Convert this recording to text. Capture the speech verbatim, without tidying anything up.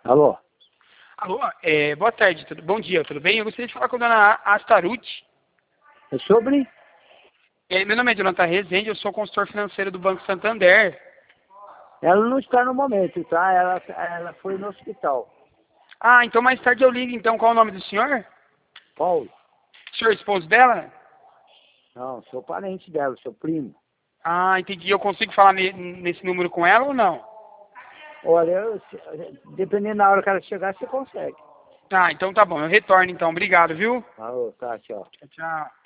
Alô? Alô, é, boa tarde, tudo, bom dia, tudo bem? Eu gostaria de falar com a dona Astaruti. É sobre? É, meu nome é Jonathan Rezende, eu sou consultor financeiro do Banco Santander. Ela não está no momento, tá? Ela, ela foi no hospital. Ah, então mais tarde eu ligo, então. Qual é o nome do senhor? Paulo? O senhor é esposo dela? Não, sou parente dela, seu primo. Ah, entendi. Eu consigo falar ne- nesse número com ela ou não? Olha, eu, se- dependendo da hora que ela chegar, você consegue. Ah, então tá bom. Eu retorno então. Obrigado, viu? Alô, tá, tchau. Tchau, tchau.